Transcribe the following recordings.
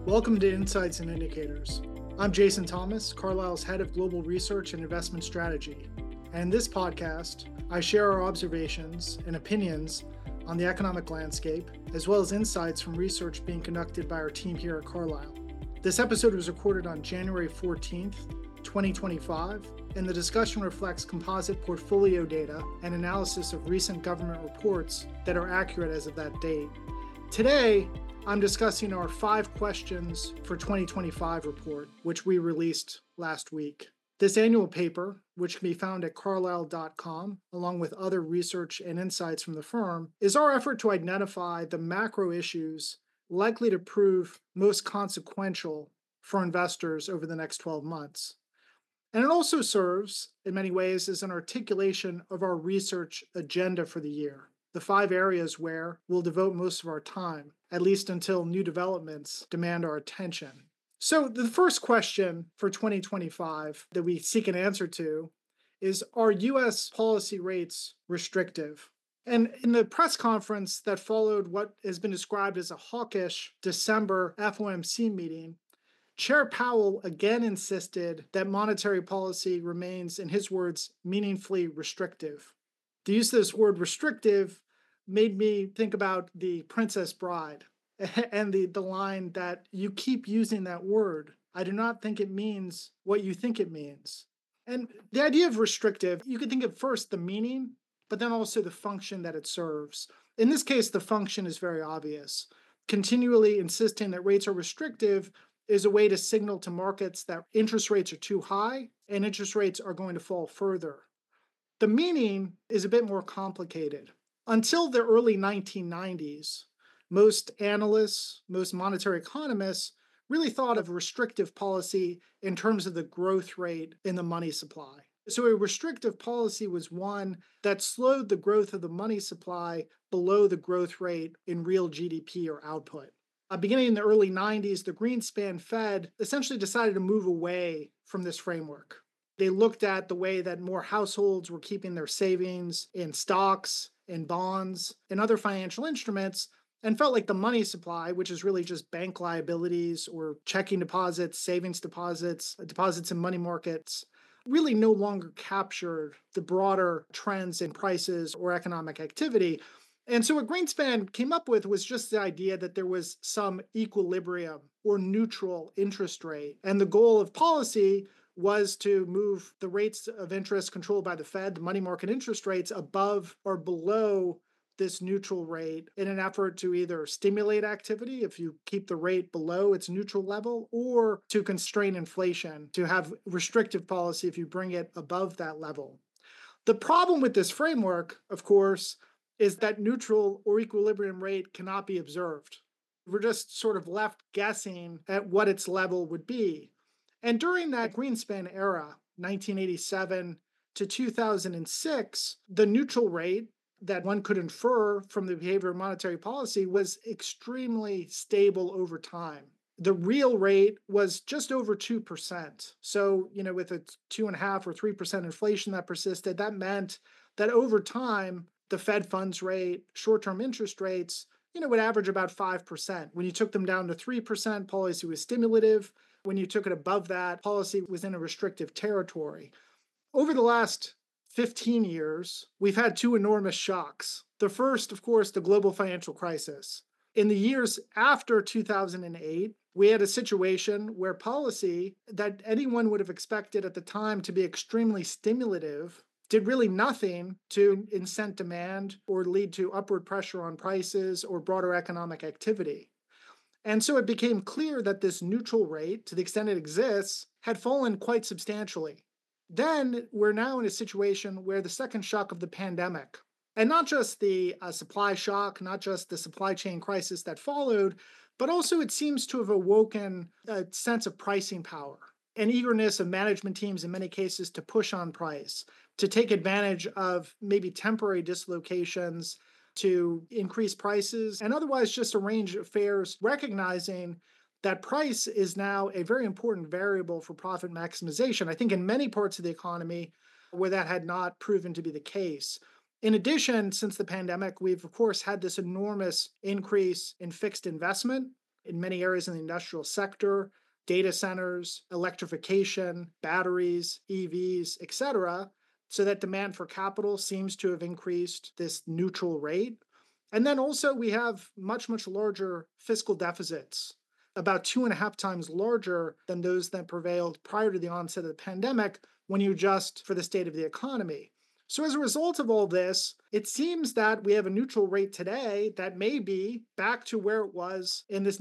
Welcome to Insights and Indicators. I'm Jason Thomas, Carlyle's Head of Global Research and Investment Strategy. And in this podcast, I share our observations and opinions on the economic landscape, as well as insights from research being conducted by our team here at Carlyle. This episode was recorded on January 14th, 2025, and the discussion reflects composite portfolio data and analysis of recent government reports that are accurate as of that date. Today, I'm discussing our 5 questions for 2025 report, which we released last week. This annual paper, which can be found at carlyle.com, along with other research and insights from the firm, is our effort to identify the macro issues likely to prove most consequential for investors over the next 12 months. And it also serves, in many ways, as an articulation of our research agenda for the year, the 5 areas where we'll devote most of our time, at least until new developments demand our attention. So the first question for 2025 that we seek an answer to is, are U.S. policy rates restrictive? And in the press conference that followed what has been described as a hawkish December FOMC meeting, Chair Powell again insisted that monetary policy remains, in his words, meaningfully restrictive. The use of this word restrictive made me think about The Princess Bride and the line that you keep using that word. I do not think it means what you think it means. And the idea of restrictive, you can think of first the meaning, but then also the function that it serves. In this case, the function is very obvious. Continually insisting that rates are restrictive is a way to signal to markets that interest rates are too high and interest rates are going to fall further. The meaning is a bit more complicated. Until the early 1990s, most analysts, most monetary economists really thought of restrictive policy in terms of the growth rate in the money supply. So a restrictive policy was one that slowed the growth of the money supply below the growth rate in real GDP or output. Beginning in the early 90s, the Greenspan Fed essentially decided to move away from this framework. They looked at the way that more households were keeping their savings in stocks, in bonds, and other financial instruments, and felt like the money supply, which is really just bank liabilities or checking deposits, savings deposits, deposits in money markets, really no longer captured the broader trends in prices or economic activity. And so what Greenspan came up with was just the idea that there was some equilibrium or neutral interest rate. And the goal of policy was to move the rates of interest controlled by the Fed, the money market interest rates, above or below this neutral rate in an effort to either stimulate activity if you keep the rate below its neutral level, or to constrain inflation, to have restrictive policy if you bring it above that level. The problem with this framework, of course, is that neutral or equilibrium rate cannot be observed. We're just sort of left guessing at what its level would be. And during that Greenspan era, 1987 to 2006, the neutral rate that one could infer from the behavior of monetary policy was extremely stable over time. The real rate was just over 2%. So, with a 2.5 or 3% inflation that persisted, that meant that over time, the Fed funds rate, short-term interest rates, would average about 5%. When you took them down to 3%, policy was stimulative. When you took it above that, policy was in a restrictive territory. Over the last 15 years, we've had 2 enormous shocks. The first, of course, the global financial crisis. In the years after 2008, we had a situation where policy that anyone would have expected at the time to be extremely stimulative did really nothing to incent demand or lead to upward pressure on prices or broader economic activity. And so it became clear that this neutral rate, to the extent it exists, had fallen quite substantially. Then we're now in a situation where the second shock of the pandemic, and not just the supply shock, not just the supply chain crisis that followed, but also it seems to have awoken a sense of pricing power, an eagerness of management teams in many cases to push on price, to take advantage of maybe temporary dislocations, to increase prices, and otherwise just arrange affairs, recognizing that price is now a very important variable for profit maximization. I think in many parts of the economy where that had not proven to be the case. In addition, since the pandemic, we've of course had this enormous increase in fixed investment in many areas in the industrial sector, data centers, electrification, batteries, EVs, etc., so that demand for capital seems to have increased this neutral rate. And then also we have much, much larger fiscal deficits, about 2.5 times larger than those that prevailed prior to the onset of the pandemic when you adjust for the state of the economy. So as a result of all this, it seems that we have a neutral rate today that may be back to where it was in this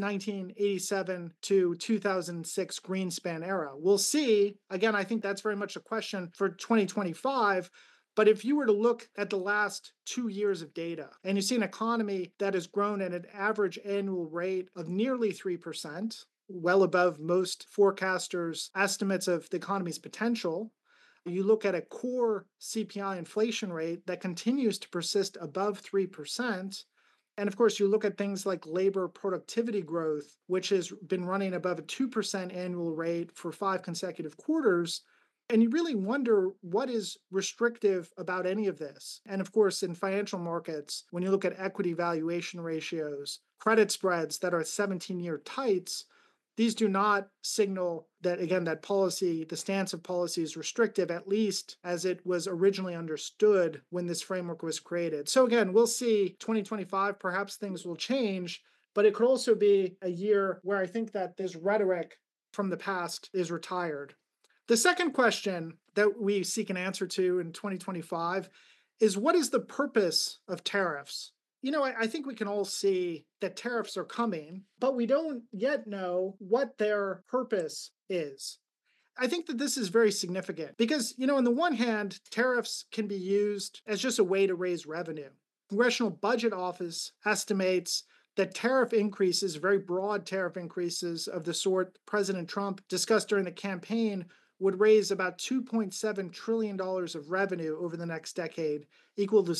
1987 to 2006 Greenspan era. We'll see. Again, I think that's very much a question for 2025. But if you were to look at the last 2 years of data and you see an economy that has grown at an average annual rate of nearly 3%, well above most forecasters' estimates of the economy's potential, you look at a core CPI inflation rate that continues to persist above 3%. And of course, you look at things like labor productivity growth, which has been running above a 2% annual rate for 5 consecutive quarters. And you really wonder what is restrictive about any of this. And of course, in financial markets, when you look at equity valuation ratios, credit spreads that are 17-year tights, these do not signal that, again, that policy, the stance of policy is restrictive, at least as it was originally understood when this framework was created. So again, we'll see 2025, perhaps things will change, but it could also be a year where I think that this rhetoric from the past is retired. The second question that we seek an answer to in 2025 is, what is the purpose of tariffs? I think we can all see that tariffs are coming, but we don't yet know what their purpose is. I think that this is very significant because, on the one hand, tariffs can be used as just a way to raise revenue. Congressional Budget Office estimates that tariff increases, very broad tariff increases of the sort President Trump discussed during the campaign, would raise about $2.7 trillion of revenue over the next decade, equal to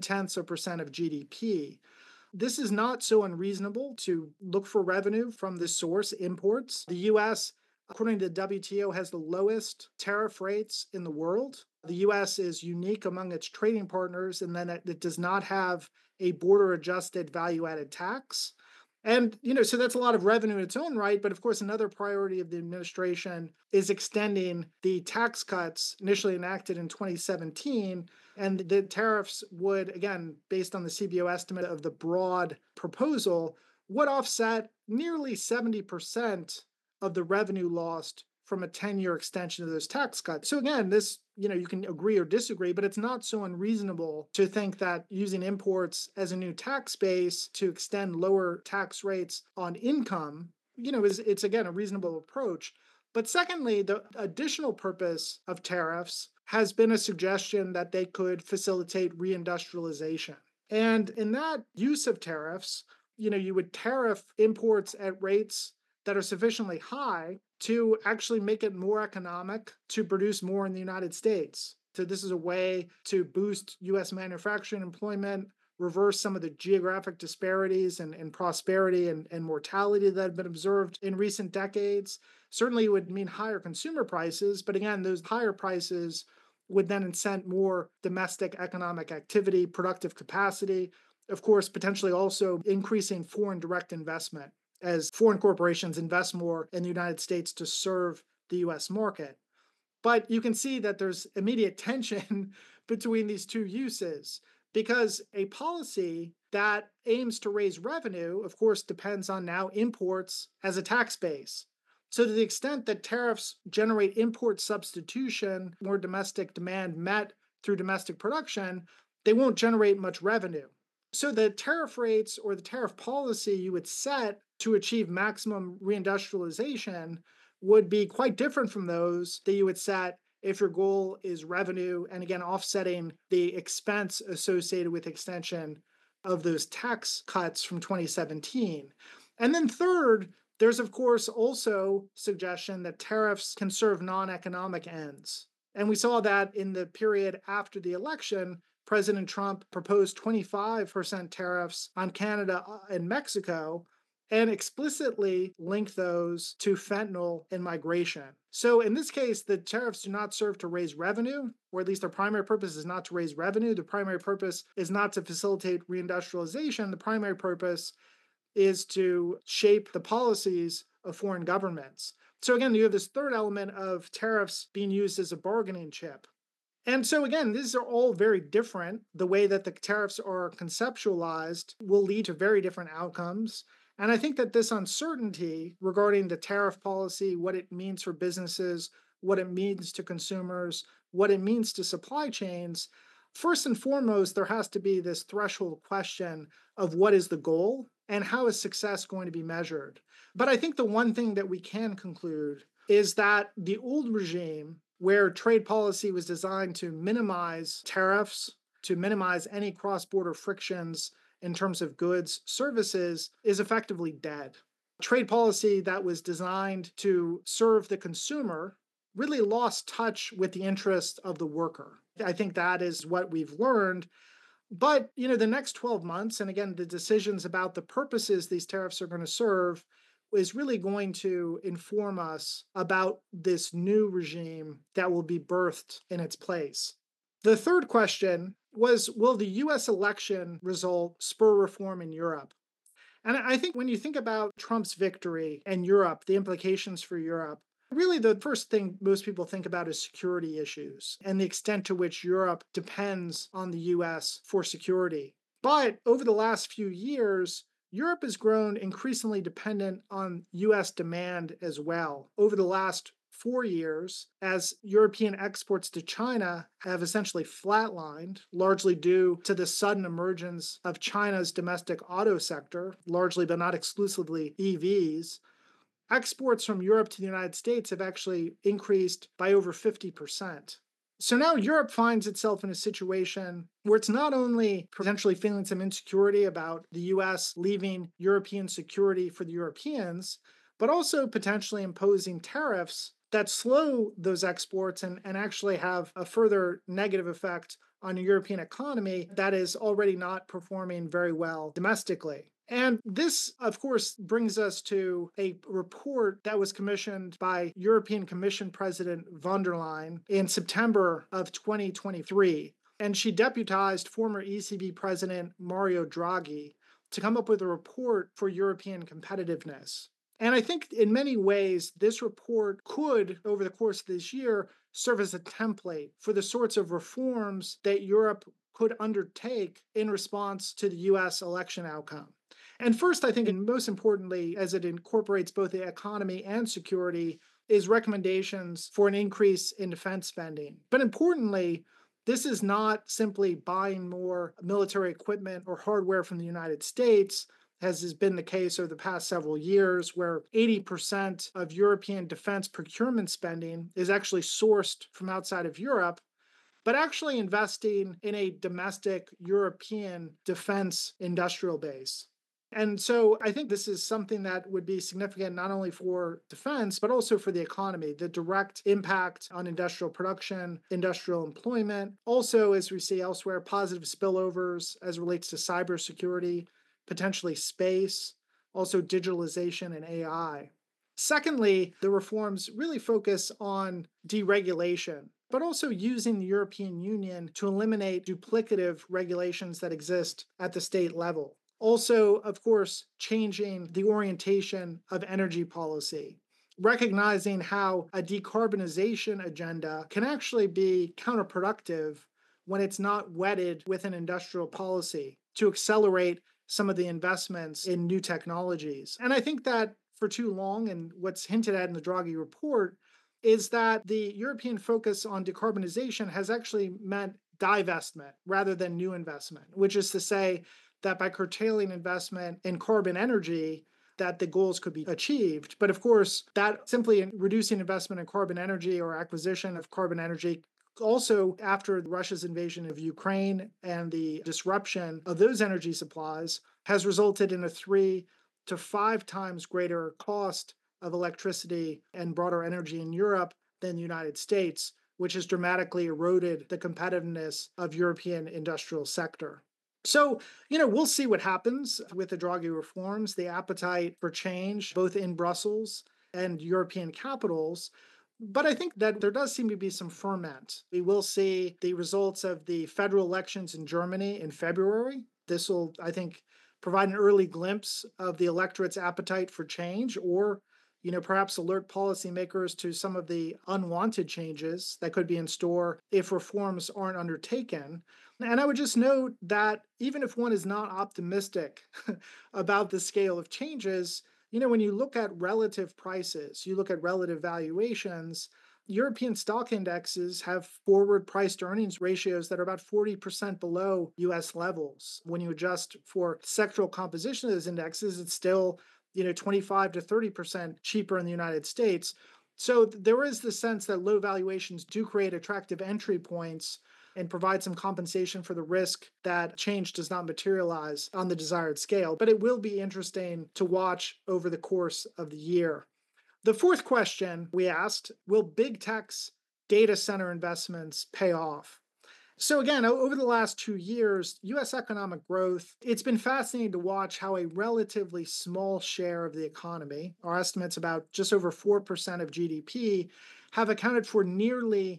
0.7% of GDP. This is not so unreasonable to look for revenue from this source, imports. The US, according to the WTO, has the lowest tariff rates in the world. The US is unique among its trading partners in that it does not have a border-adjusted value-added tax. And, so that's a lot of revenue in its own right. But of course, another priority of the administration is extending the tax cuts initially enacted in 2017. And the tariffs would, again, based on the CBO estimate of the broad proposal, would offset nearly 70% of the revenue lost from a 10-year extension of those tax cuts. So again, this, you can agree or disagree, but it's not so unreasonable to think that using imports as a new tax base to extend lower tax rates on income, it's again a reasonable approach. But secondly, the additional purpose of tariffs has been a suggestion that they could facilitate reindustrialization. And in that use of tariffs, you would tariff imports at rates that are sufficiently high to actually make it more economic to produce more in the United States. So this is a way to boost U.S. manufacturing employment, reverse some of the geographic disparities and prosperity and mortality that have been observed in recent decades. Certainly it would mean higher consumer prices, but again, those higher prices would then incent more domestic economic activity, productive capacity, of course, potentially also increasing foreign direct investment as foreign corporations invest more in the United States to serve the US market. But you can see that there's immediate tension between these two uses, because a policy that aims to raise revenue, of course, depends on now imports as a tax base. So to the extent that tariffs generate import substitution, more domestic demand met through domestic production, they won't generate much revenue. So the tariff rates or the tariff policy you would set to achieve maximum reindustrialization would be quite different from those that you would set if your goal is revenue and, again, offsetting the expense associated with extension of those tax cuts from 2017. And then third, there's, of course, also suggestion that tariffs can serve non-economic ends. And we saw that in the period after the election. President Trump proposed 25% tariffs on Canada and Mexico and explicitly linked those to fentanyl and migration. So in this case, the tariffs do not serve to raise revenue, or at least their primary purpose is not to raise revenue. The primary purpose is not to facilitate reindustrialization. The primary purpose is to shape the policies of foreign governments. So again, you have this third element of tariffs being used as a bargaining chip. And so, again, these are all very different. The way that the tariffs are conceptualized will lead to very different outcomes. And I think that this uncertainty regarding the tariff policy, what it means for businesses, what it means to consumers, what it means to supply chains, first and foremost, there has to be this threshold question of what is the goal and how is success going to be measured. But I think the one thing that we can conclude is that the old regime, where trade policy was designed to minimize tariffs, to minimize any cross border frictions in terms of goods, services, is effectively dead. Trade policy that was designed to serve the consumer really lost touch with the interest of the worker. I think that is what we've learned. But, the next 12 months, and again, the decisions about the purposes these tariffs are going to serve is really going to inform us about this new regime that will be birthed in its place. The third question was, will the US election result spur reform in Europe? And I think when you think about Trump's victory and Europe, the implications for Europe, really the first thing most people think about is security issues and the extent to which Europe depends on the US for security. But over the last few years, Europe has grown increasingly dependent on US demand as well. Over the last 4 years, as European exports to China have essentially flatlined, largely due to the sudden emergence of China's domestic auto sector, largely but not exclusively EVs, exports from Europe to the United States have actually increased by over 50%. So now Europe finds itself in a situation where it's not only potentially feeling some insecurity about the US leaving European security for the Europeans, but also potentially imposing tariffs that slow those exports and actually have a further negative effect on a European economy that is already not performing very well domestically. And this, of course, brings us to a report that was commissioned by European Commission President von der Leyen in September of 2023. And she deputized former ECB President Mario Draghi to come up with a report for European competitiveness. And I think in many ways, this report could, over the course of this year, serve as a template for the sorts of reforms that Europe could undertake in response to the US election outcome. And first, I think, and most importantly, as it incorporates both the economy and security, is recommendations for an increase in defense spending. But importantly, this is not simply buying more military equipment or hardware from the United States, as has been the case over the past several years, where 80% of European defense procurement spending is actually sourced from outside of Europe, but actually investing in a domestic European defense industrial base. And so I think this is something that would be significant not only for defense, but also for the economy, the direct impact on industrial production, industrial employment. Also, as we see elsewhere, positive spillovers as relates to cybersecurity, potentially space, also digitalization and AI. Secondly, the reforms really focus on deregulation, but also using the European Union to eliminate duplicative regulations that exist at the state level. Also, of course, changing the orientation of energy policy, recognizing how a decarbonization agenda can actually be counterproductive when it's not wedded with an industrial policy to accelerate some of the investments in new technologies. And I think that for too long, and what's hinted at in the Draghi report, is that the European focus on decarbonization has actually meant divestment rather than new investment, which is to say that by curtailing investment in carbon energy, that the goals could be achieved. But of course, that simply reducing investment in carbon energy or acquisition of carbon energy, also after Russia's invasion of Ukraine and the disruption of those energy supplies, has resulted in a 3 to 5 times greater cost of electricity and broader energy in Europe than the United States, which has dramatically eroded the competitiveness of European industrial sector. So, we'll see what happens with the Draghi reforms, the appetite for change, both in Brussels and European capitals. But I think that there does seem to be some ferment. We will see the results of the federal elections in Germany in February. This will, I think, provide an early glimpse of the electorate's appetite for change, or perhaps alert policymakers to some of the unwanted changes that could be in store if reforms aren't undertaken. And I would just note that even if one is not optimistic about the scale of changes, when you look at relative prices, you look at relative valuations, European stock indexes have forward price to earnings ratios that are about 40% below US levels. When you adjust for sectoral composition of those indexes, it's still 25 to 30% cheaper in the United States. So there is the sense that low valuations do create attractive entry points and provide some compensation for the risk that change does not materialize on the desired scale. But it will be interesting to watch over the course of the year. The fourth question we asked, will big tech's data center investments pay off? So again, over the last 2 years, US economic growth, it's been fascinating to watch how a relatively small share of the economy, our estimates about just over 4% of GDP, have accounted for nearly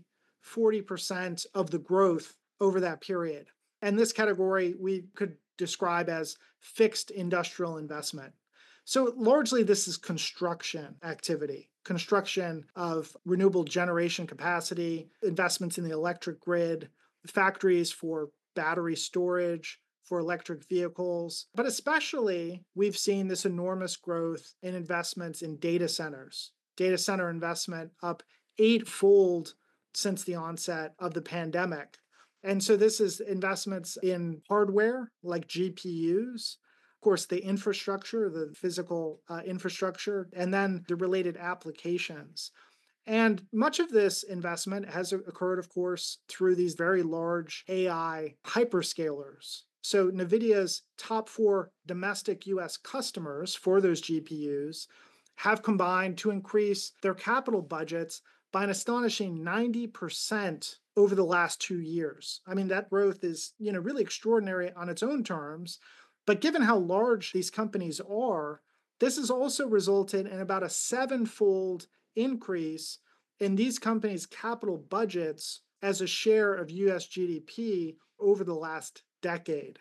40% of the growth over that period. And this category we could describe as fixed industrial investment. So largely this is construction activity, construction of renewable generation capacity, investments in the electric grid, factories for battery storage, for electric vehicles. But especially, we've seen this enormous growth in investments in data centers. Data center investment up eightfold since the onset of the pandemic. And so this is investments in hardware like GPUs, of course, the infrastructure, the physical infrastructure, and then the related applications. And much of this investment has occurred, of course, through these very large AI hyperscalers. So NVIDIA's top 4 domestic US customers for those GPUs have combined to increase their capital budgets by an astonishing 90% over the last 2 years. I mean, that growth is, really extraordinary on its own terms. But given how large these companies are, this has also resulted in about a 7-fold increase in these companies' capital budgets as a share of US GDP over the last decade.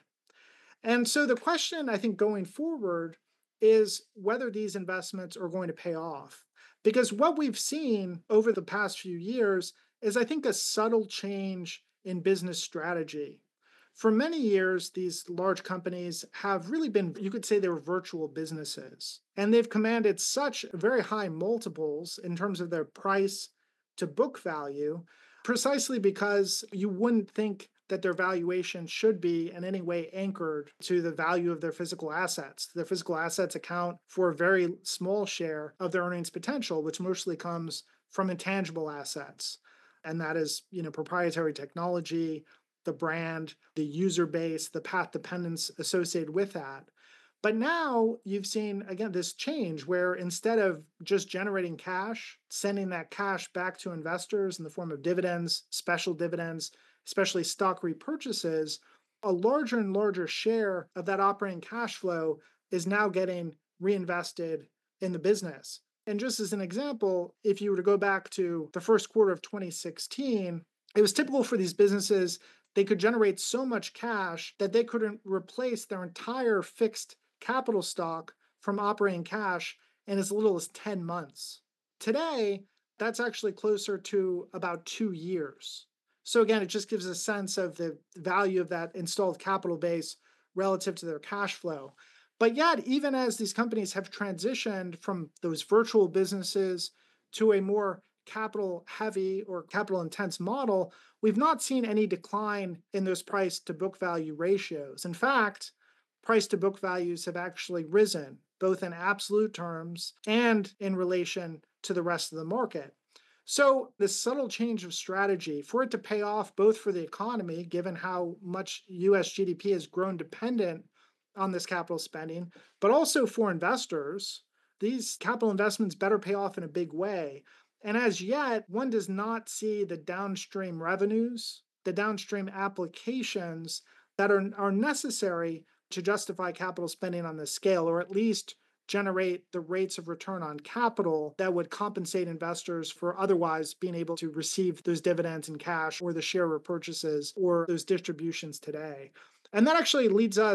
And so the question, I think, going forward is whether these investments are going to pay off. Because what we've seen over the past few years is, I think, a subtle change in business strategy. For many years, these large companies have really been, you could say they were virtual businesses. And they've commanded such very high multiples in terms of their price to book value, precisely because you wouldn't think that their valuation should be in any way anchored to the value of their physical assets. Their physical assets account for a very small share of their earnings potential, which mostly comes from intangible assets. And that is, proprietary technology, the brand, the user base, the path dependence associated with that. But now you've seen, again, this change where instead of just generating cash, sending that cash back to investors in the form of dividends, special dividends, especially stock repurchases, a larger and larger share of that operating cash flow is now getting reinvested in the business. And just as an example, if you were to go back to the first quarter of 2016, it was typical for these businesses. They could generate so much cash that they couldn't replace their entire fixed capital stock from operating cash in as little as 10 months. Today, that's actually closer to about 2 years. So again, it just gives a sense of the value of that installed capital base relative to their cash flow. But yet, even as these companies have transitioned from those virtual businesses to a more capital heavy or capital intense model, we've not seen any decline in those price to book value ratios. In fact, price to book values have actually risen, both in absolute terms and in relation to the rest of the market. So this subtle change of strategy, for it to pay off both for the economy, given how much US GDP has grown dependent on this capital spending, but also for investors, these capital investments better pay off in a big way. And as yet, one does not see the downstream revenues, the downstream applications that are necessary to justify capital spending on this scale, or at least generate the rates of return on capital that would compensate investors for otherwise being able to receive those dividends in cash or the share repurchases or those distributions today. And that actually leads us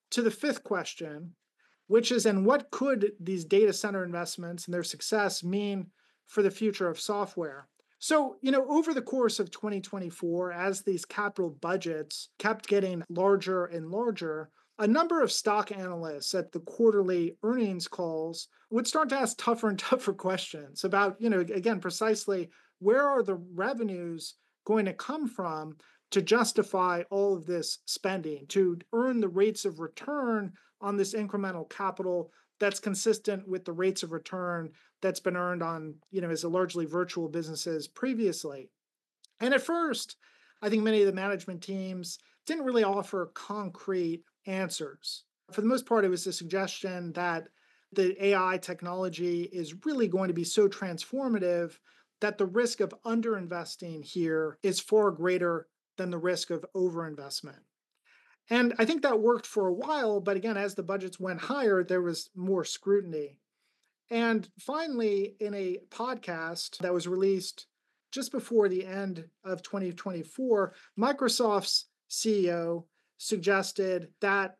to the fifth question, which is, and what could these data center investments and their success mean for the future of software? So, over the course of 2024, as these capital budgets kept getting larger and larger, a number of stock analysts at the quarterly earnings calls would start to ask tougher and tougher questions about, again, precisely where are the revenues going to come from to justify all of this spending, to earn the rates of return on this incremental capital that's consistent with the rates of return that's been earned on, as a largely virtual businesses previously. And at first, I think many of the management teams didn't really offer concrete answers. For the most part, it was a suggestion that the AI technology is really going to be so transformative that the risk of underinvesting here is far greater than the risk of overinvestment. And I think that worked for a while, but again, as the budgets went higher, there was more scrutiny. And finally, in a podcast that was released just before the end of 2024, Microsoft's CEO suggested that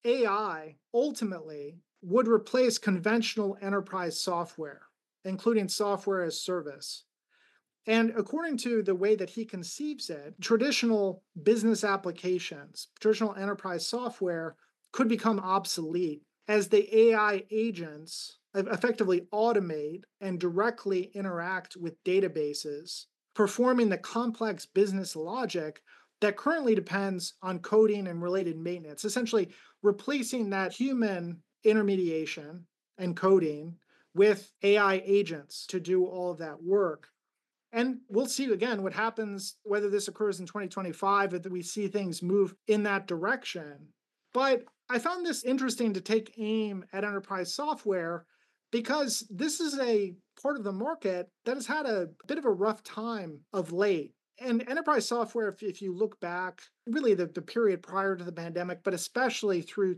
AI ultimately would replace conventional enterprise software, including software as service. And according to the way that he conceives it, traditional business applications, traditional enterprise software could become obsolete as the AI agents effectively automate and directly interact with databases, performing the complex business logic that currently depends on coding and related maintenance, essentially replacing that human intermediation and coding with AI agents to do all of that work. And we'll see again what happens, whether this occurs in 2025, that we see things move in that direction. But I found this interesting to take aim at enterprise software because this is a part of the market that has had a bit of a rough time of late. And enterprise software, if you look back, really the period prior to the pandemic, but especially through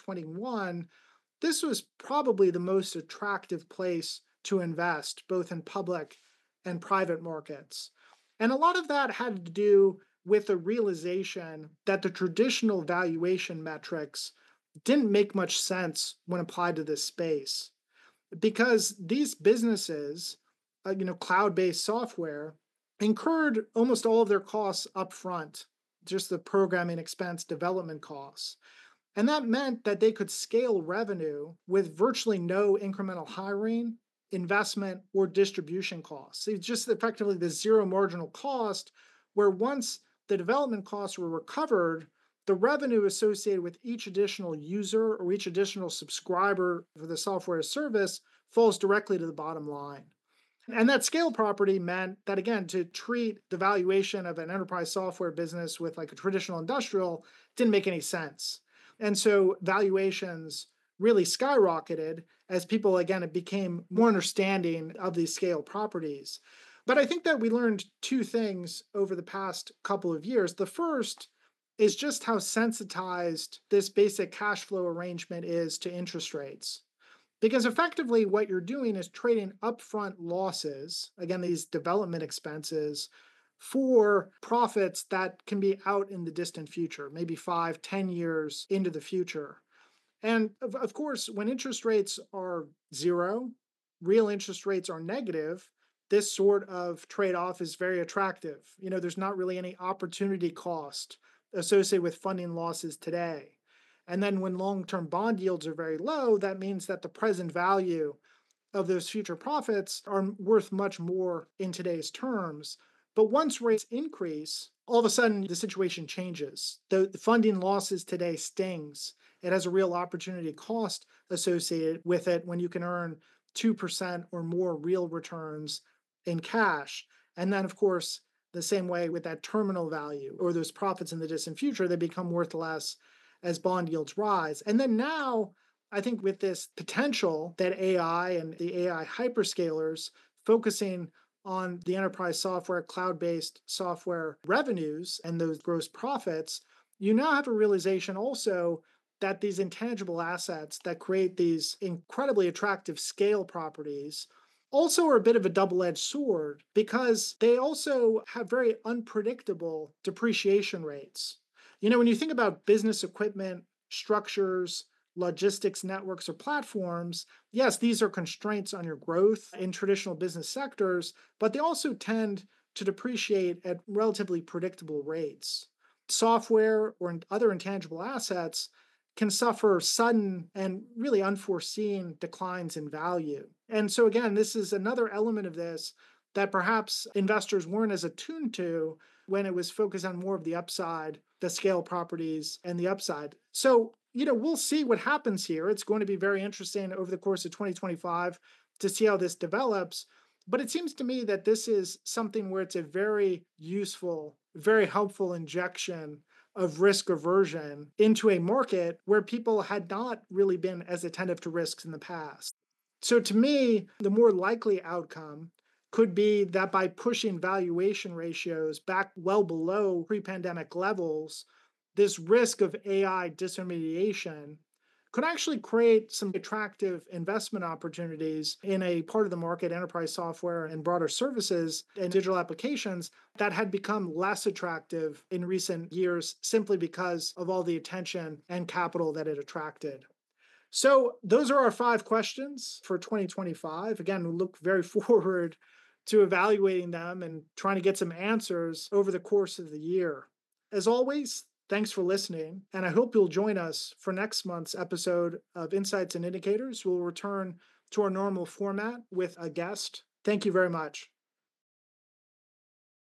2021, this was probably the most attractive place to invest, both in public and private markets. And a lot of that had to do with the realization that the traditional valuation metrics didn't make much sense when applied to this space. Because these businesses, cloud-based software, incurred almost all of their costs up front, just the programming expense, development costs. And that meant that they could scale revenue with virtually no incremental hiring, investment, or distribution costs. It's just effectively the zero marginal cost, where once the development costs were recovered, the revenue associated with each additional user or each additional subscriber for the software as service falls directly to the bottom line. And that scale property meant that, again, to treat the valuation of an enterprise software business with like a traditional industrial didn't make any sense. And so valuations really skyrocketed as people, again, it became more understanding of these scale properties. But I think that we learned two things over the past couple of years. The first is just how sensitized this basic cash flow arrangement is to interest rates. Because effectively what you're doing is trading upfront losses, again, these development expenses, for profits that can be out in the distant future, maybe 5, 10 years into the future. And of course, when interest rates are zero, real interest rates are negative, this sort of trade-off is very attractive. There's not really any opportunity cost associated with funding losses today. And then when long-term bond yields are very low, that means that the present value of those future profits are worth much more in today's terms. But once rates increase, all of a sudden the situation changes. The funding losses today stings. It has a real opportunity cost associated with it when you can earn 2% or more real returns in cash. And then, of course, the same way with that terminal value or those profits in the distant future, they become worth less as bond yields rise. And then now, I think with this potential that AI and the AI hyperscalers focusing on the enterprise software, cloud-based software revenues and those gross profits, you now have a realization also that these intangible assets that create these incredibly attractive scale properties also are a bit of a double-edged sword because they also have very unpredictable depreciation rates. When you think about business equipment structures, logistics networks, or platforms, yes, these are constraints on your growth in traditional business sectors, but they also tend to depreciate at relatively predictable rates. Software or other intangible assets can suffer sudden and really unforeseen declines in value. And so, again, this is another element of this that perhaps investors weren't as attuned to when it was focused on more of the upside, the scale properties, and the upside. So, we'll see what happens here. It's going to be very interesting over the course of 2025 to see how this develops. But it seems to me that this is something where it's a very useful, very helpful injection of risk aversion into a market where people had not really been as attentive to risks in the past. So to me, the more likely outcome could be that by pushing valuation ratios back well below pre-pandemic levels, this risk of AI disintermediation could actually create some attractive investment opportunities in a part of the market, enterprise software and broader services and digital applications, that had become less attractive in recent years simply because of all the attention and capital that it attracted. So those are our 5 questions for 2025. Again, we look very forward to evaluating them and trying to get some answers over the course of the year. As always, thanks for listening, and I hope you'll join us for next month's episode of Insights and Indicators. We'll return to our normal format with a guest. Thank you very much.